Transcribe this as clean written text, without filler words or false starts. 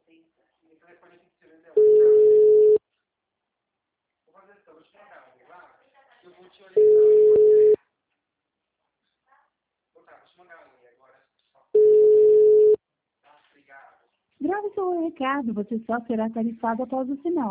O telefone aqui que você vendeu, vou fazer isso, vou te mandar um lá, eu vou te orientar. Vou te mandar um agora. Obrigado. Grave seu recado, você só será tarifado após o sinal.